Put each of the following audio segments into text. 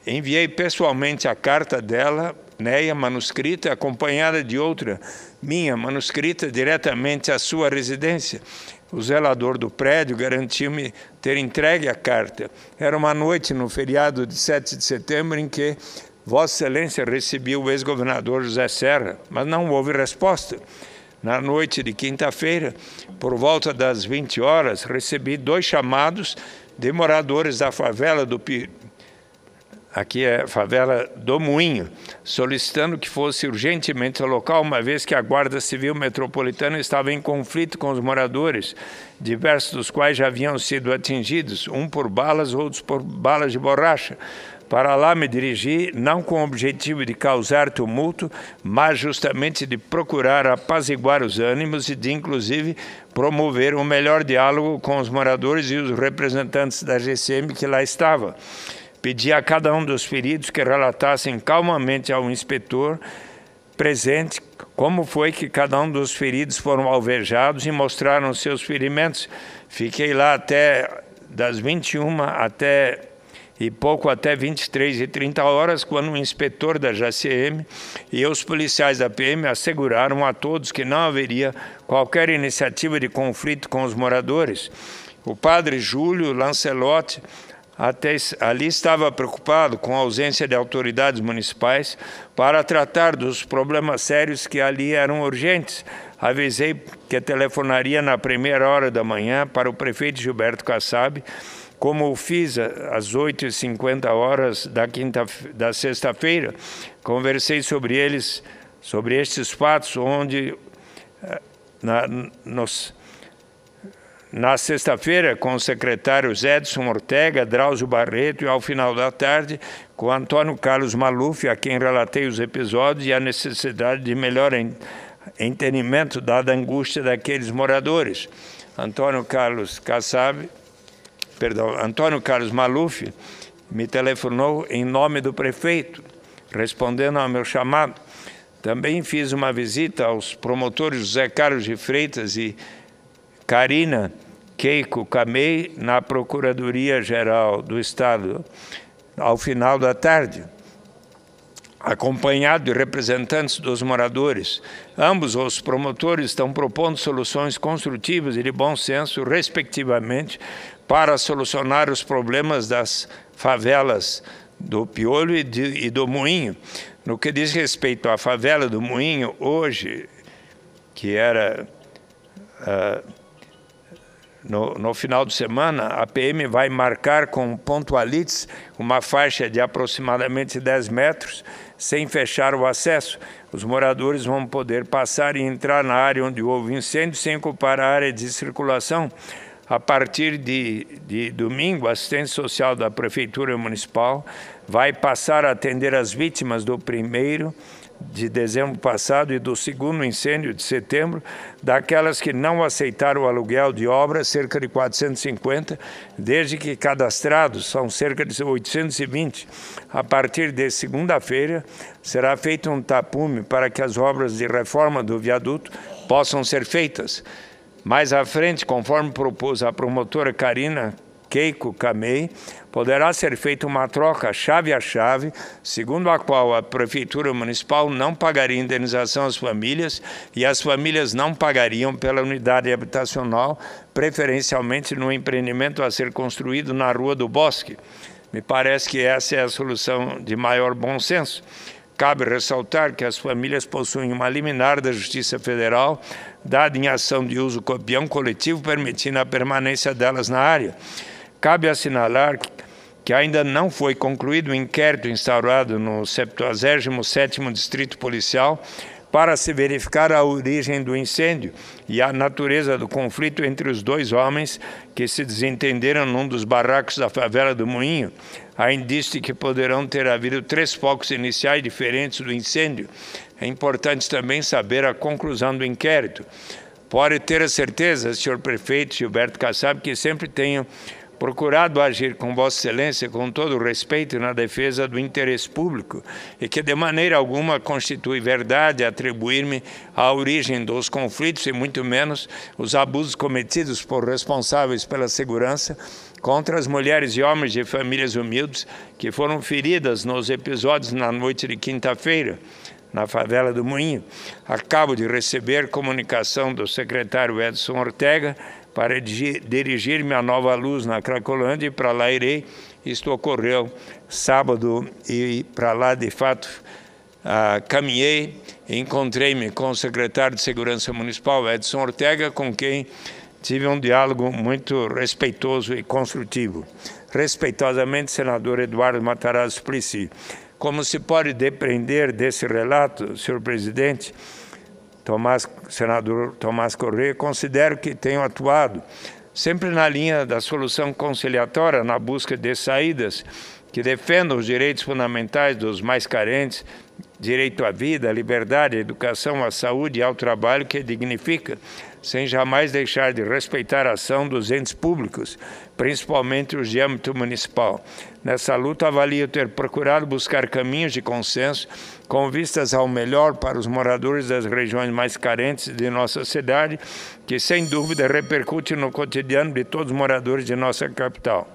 enviei pessoalmente a carta dela, Neia, manuscrita, acompanhada de outra minha, manuscrita, diretamente à sua residência. O zelador do prédio garantiu-me ter entregue a carta. Era uma noite no feriado de 7 de setembro em que Vossa Excelência recebia o ex-governador José Serra, mas não houve resposta. Na noite de quinta-feira, por volta das 20 horas, recebi 2 chamados de moradores da favela do aqui é a favela do Moinho, solicitando que fosse urgentemente ao local, uma vez que a Guarda Civil Metropolitana estava em conflito com os moradores, diversos dos quais já haviam sido atingidos, um por balas, outros por balas de borracha. Para lá me dirigi, não com o objetivo de causar tumulto, mas justamente de procurar apaziguar os ânimos e de, inclusive, promover um melhor diálogo com os moradores e os representantes da GCM que lá estavam. Pedi a cada um dos feridos que relatassem calmamente ao inspetor presente como foi que cada um dos feridos foram alvejados e mostraram seus ferimentos. Fiquei lá até das 21 até 23h30, quando o inspetor da GCM e os policiais da PM asseguraram a todos que não haveria qualquer iniciativa de conflito com os moradores. O padre Júlio Lancelotti ali estava preocupado com a ausência de autoridades municipais para tratar dos problemas sérios que ali eram urgentes. Avisei que telefonaria na primeira hora da manhã para o prefeito Gilberto Kassab, como o fiz às 8h50 da sexta-feira. Conversei sobre estes fatos, onde na sexta-feira, com os secretários Edson Ortega, Drauzio Barreto e, ao final da tarde, com Antônio Carlos Maluf, a quem relatei os episódios e a necessidade de melhor entendimento dada a angústia daqueles moradores. Antônio Carlos Maluf me telefonou em nome do prefeito, respondendo ao meu chamado. Também fiz uma visita aos promotores José Carlos de Freitas e Karina Keiko Kamei, na Procuradoria-Geral do Estado, ao final da tarde, acompanhado de representantes dos moradores. Ambos os promotores estão propondo soluções construtivas e de bom senso, respectivamente, para solucionar os problemas das favelas do Piolho e do Moinho. No que diz respeito à favela do Moinho, hoje, que era... No final de semana, a PM vai marcar com pontualites uma faixa de aproximadamente 10 metros, sem fechar o acesso. Os moradores vão poder passar e entrar na área onde houve incêndio, sem ocupar a área de circulação. A partir de domingo, a assistência social da Prefeitura Municipal vai passar a atender as vítimas do 1º de dezembro passado e do segundo incêndio de setembro, daquelas que não aceitaram o aluguel de obra, cerca de 450, desde que cadastrados são cerca de 820. A partir de segunda-feira, será feito um tapume para que as obras de reforma do viaduto possam ser feitas. Mais à frente, conforme propôs a promotora Karina Keiko Kamei, poderá ser feita uma troca chave a chave, segundo a qual a Prefeitura Municipal não pagaria indenização às famílias e as famílias não pagariam pela unidade habitacional, preferencialmente no empreendimento a ser construído na Rua do Bosque. Me parece que essa é a solução de maior bom senso. Cabe ressaltar que as famílias possuem uma liminar da Justiça Federal, dada em ação de uso campeão coletivo, permitindo a permanência delas na área. Cabe assinalar que ainda não foi concluído o inquérito instaurado no 77º Distrito Policial para se verificar a origem do incêndio e a natureza do conflito entre os 2 homens que se desentenderam num dos barracos da favela do Moinho. Há indício de que poderão ter havido 3 focos iniciais diferentes do incêndio. É importante também saber a conclusão do inquérito. Pode ter a certeza, senhor prefeito Gilberto Kassab, que sempre tenho procurado agir com Vossa Excelência com todo o respeito na defesa do interesse público e que de maneira alguma constitui verdade atribuir-me à origem dos conflitos e muito menos os abusos cometidos por responsáveis pela segurança contra as mulheres e homens de famílias humildes que foram feridas nos episódios na noite de quinta-feira, na favela do Moinho. Acabo de receber comunicação do secretário Edson Ortega para dirigir-me a Nova Luz, na Cracolândia, e para lá irei. Isto ocorreu sábado e para lá, de fato, caminhei e encontrei-me com o secretário de Segurança Municipal, Edson Ortega, com quem tive um diálogo muito respeitoso e construtivo. Respeitosamente, senador Eduardo Matarazzo Suplicy. Como se pode depreender desse relato, senhor presidente, senador Tomás Correia, considero que tenho atuado sempre na linha da solução conciliatória, na busca de saídas que defendam os direitos fundamentais dos mais carentes, direito à vida, à liberdade, à educação, à saúde e ao trabalho que dignifica, sem jamais deixar de respeitar a ação dos entes públicos, principalmente os de âmbito municipal. Nessa luta, avalio ter procurado buscar caminhos de consenso com vistas ao melhor para os moradores das regiões mais carentes de nossa cidade, que sem dúvida repercute no cotidiano de todos os moradores de nossa capital.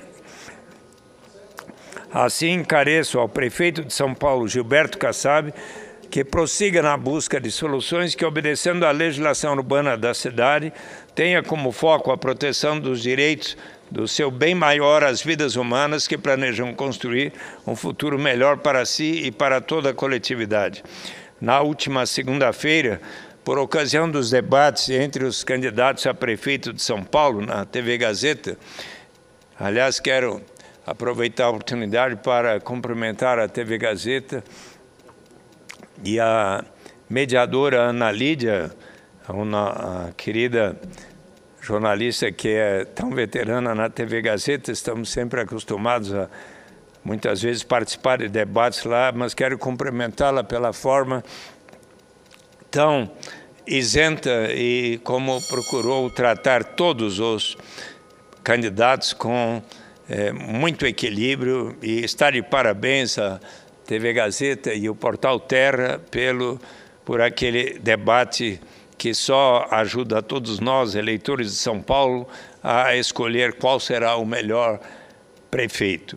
Assim, encareço ao prefeito de São Paulo, Gilberto Kassab, que prossiga na busca de soluções que, obedecendo à legislação urbana da cidade, tenha como foco a proteção dos direitos do seu bem maior às vidas humanas que planejam construir um futuro melhor para si e para toda a coletividade. Na última segunda-feira, por ocasião dos debates entre os candidatos a prefeito de São Paulo, na TV Gazeta, aliás, quero aproveitar a oportunidade para cumprimentar a TV Gazeta e a mediadora Ana Lídia, uma querida jornalista que é tão veterana na TV Gazeta. Estamos sempre acostumados a, muitas vezes, participar de debates lá, mas quero cumprimentá-la pela forma tão isenta e como procurou tratar todos os candidatos com muito equilíbrio, e está de parabéns a TV Gazeta e o Portal Terra por aquele debate que só ajuda a todos nós, eleitores de São Paulo, a escolher qual será o melhor prefeito,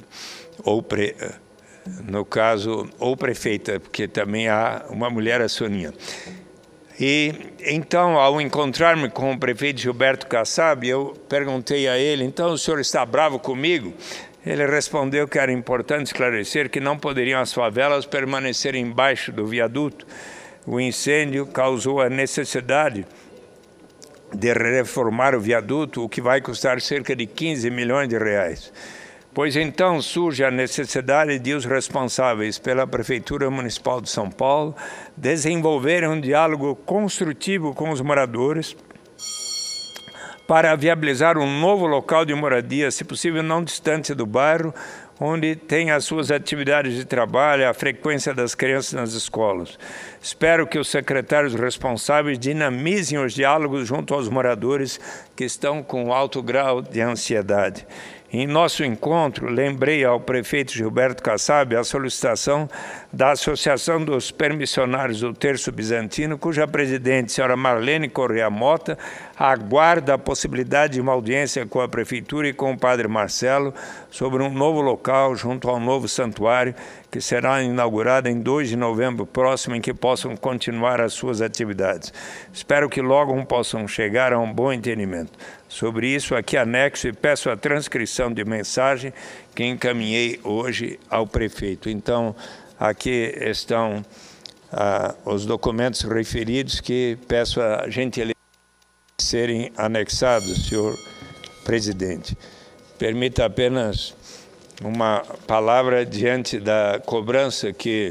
no caso, ou prefeita, porque também há uma mulher, a Soninha. E então, ao encontrar-me com o prefeito Gilberto Kassab, eu perguntei a ele: então o senhor está bravo comigo? Ele respondeu que era importante esclarecer que não poderiam as favelas permanecer embaixo do viaduto. O incêndio causou a necessidade de reformar o viaduto, o que vai custar cerca de 15 milhões de reais. Pois então surge a necessidade de os responsáveis pela Prefeitura Municipal de São Paulo desenvolverem um diálogo construtivo com os moradores para viabilizar um novo local de moradia, se possível não distante do bairro, onde tem as suas atividades de trabalho, a frequência das crianças nas escolas. Espero que os secretários responsáveis dinamizem os diálogos junto aos moradores que estão com alto grau de ansiedade. Em nosso encontro, lembrei ao prefeito Gilberto Kassab a solicitação da Associação dos Permissionários do Terço Bizantino, cuja presidente, senhora Marlene Correia Mota, aguarda a possibilidade de uma audiência com a Prefeitura e com o padre Marcelo sobre um novo local junto ao novo santuário, que será inaugurado em 2 de novembro próximo, em que possam continuar as suas atividades. Espero que logo possam chegar a um bom entendimento. Sobre isso, aqui anexo e peço a transcrição de mensagem que encaminhei hoje ao prefeito. Então, aqui estão os documentos referidos que peço a gentileza de serem anexados, senhor presidente. Permita apenas uma palavra diante da cobrança que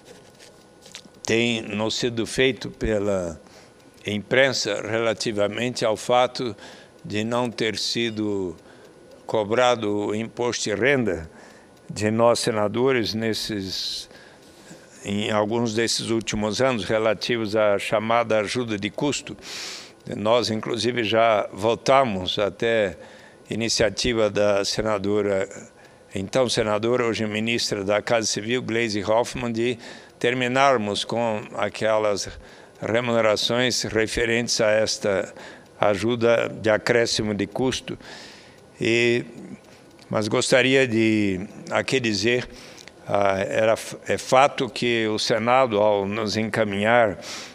tem nos sido feito pela imprensa relativamente ao fato de não ter sido cobrado o imposto de renda de nós senadores em alguns desses últimos anos relativos à chamada ajuda de custo. Nós, inclusive, já votamos até iniciativa da senadora, então senadora, hoje ministra da Casa Civil, Gleisi Hoffmann, de terminarmos com aquelas remunerações referentes a esta ajuda de acréscimo de custo. Mas gostaria de aqui dizer, é fato que o Senado, ao nos encaminhar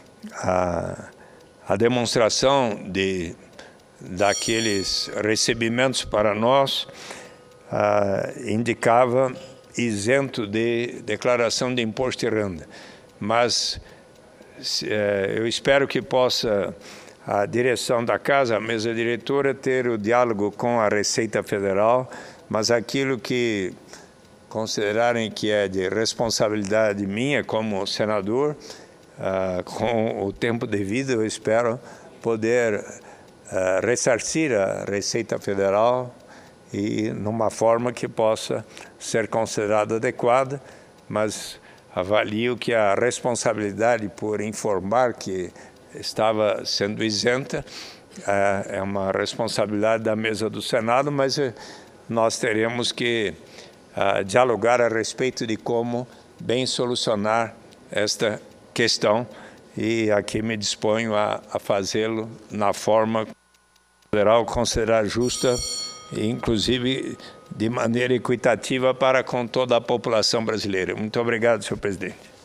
a demonstração daqueles recebimentos para nós, indicava isento de declaração de imposto de renda. Mas eu espero que possa a direção da Casa, a mesa diretora, ter o diálogo com a Receita Federal, mas aquilo que considerarem que é de responsabilidade minha como senador, com o tempo devido, eu espero poder ressarcir a Receita Federal e numa forma que possa ser considerada adequada, mas avalio que a responsabilidade por informar que estava sendo isenta é uma responsabilidade da mesa do Senado, mas nós teremos que dialogar a respeito de como bem solucionar esta questão, e aqui me disponho a fazê-lo na forma que o federal considerar justa e inclusive de maneira equitativa para com toda a população brasileira. Muito obrigado, senhor presidente.